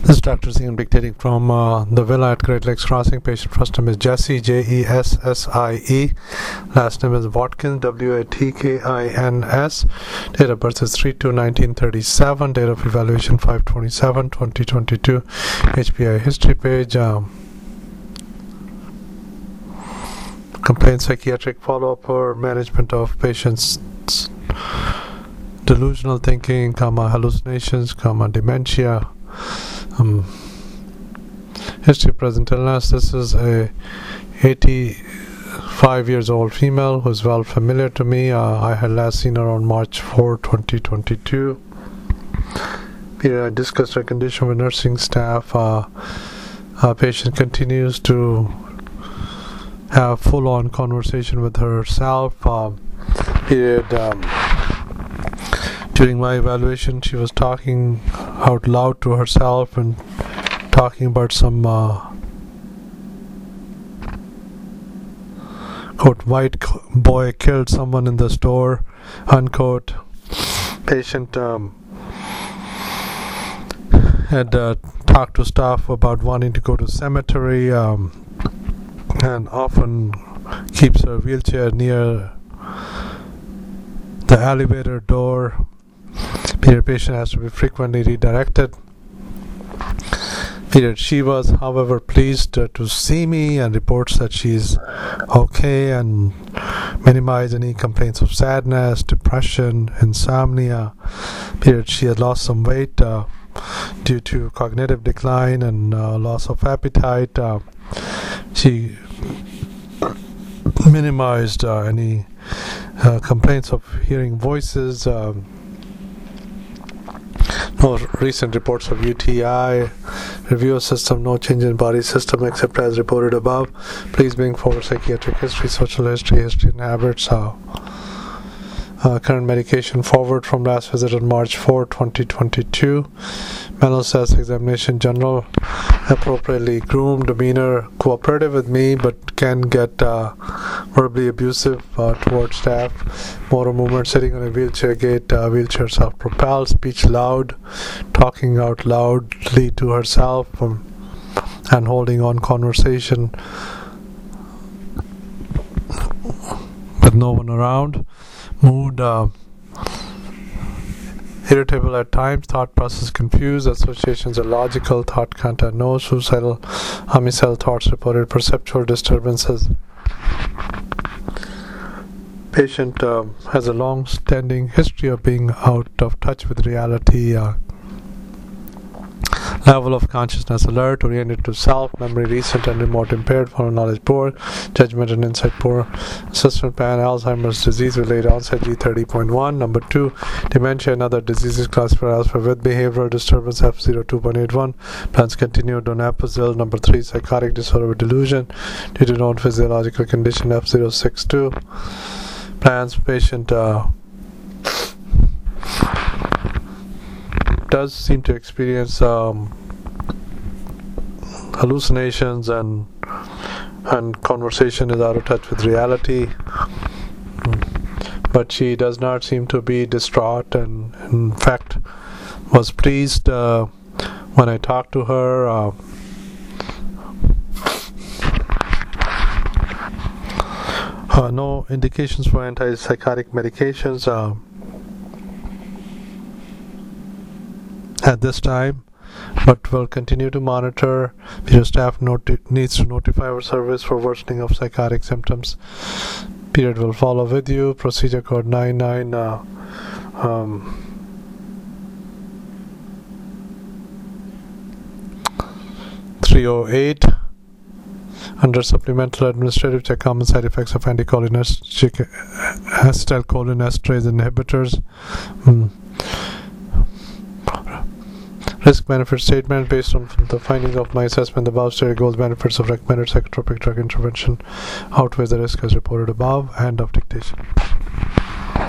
This is Dr. Zian dictating from the villa at Great Lakes Crossing. Patient first name is Jessie, Jessie. Last name is Watkins, Watkins. Date of birth is 3/2/1937. Date of evaluation 5/27/2022. HPI history page. Complaint psychiatric follow-up or management of patients' delusional thinking, hallucinations, dementia. History present illness. This is a 85 years old female who is well familiar to me. I had last seen her on March 4, 2022. I discussed her condition with nursing staff. Patient continues to have full-on conversation with herself. During my evaluation, she was talking out loud to herself and talking about some quote, white boy killed someone in the store, unquote. Patient had talked to staff about wanting to go to cemetery and often keeps her wheelchair near the elevator door. Patient has to be frequently redirected. She was, however, pleased to see me and reports that she's okay and minimize any complaints of sadness, depression, insomnia. She had lost some weight due to cognitive decline and loss of appetite. She minimized any complaints of hearing voices. No recent reports of UTI. Review of system, no change in body system except as reported above. Please bring forward psychiatric history, social history and habits. Current medication forward from last visit on March 4, 2022. Mental status examination general, appropriately groomed, demeanor, cooperative with me but can get verbally abusive towards staff. Motor movement, sitting on a wheelchair gait, wheelchair self-propelled, speech loud, talking out loudly to herself and holding on conversation with no one around. Mood irritable at times, thought process confused, associations illogical, thought content no, suicidal, homicidal thoughts reported, perceptual disturbances. Patient has a long-standing history of being out of touch with reality. Level of consciousness alert, oriented to self, memory recent and remote impaired, foreknowledge knowledge poor, judgment and insight poor, assessment plan, Alzheimer's disease related onset G30.1. Number 2, dementia and other diseases classified as with behavioral disturbance F02.81. Plans continue donepezil. Number 3, psychotic disorder with delusion due to known physiological condition F062. Plans patient does seem to experience hallucinations and conversation is out of touch with reality, but she does not seem to be distraught and in fact was pleased when I talked to her. No indications for antipsychotic medications at this time, but will continue to monitor. Your staff needs to notify our service for worsening of psychotic symptoms. Period will follow with you. Procedure code 308. Under supplemental administrative check, common side effects of anticholinergic acetylcholinesterase inhibitors. Risk-benefit statement. Based on the findings of my assessment, the above stated goals benefits of recommended psychotropic drug intervention outweighs the risk as reported above. End of dictation.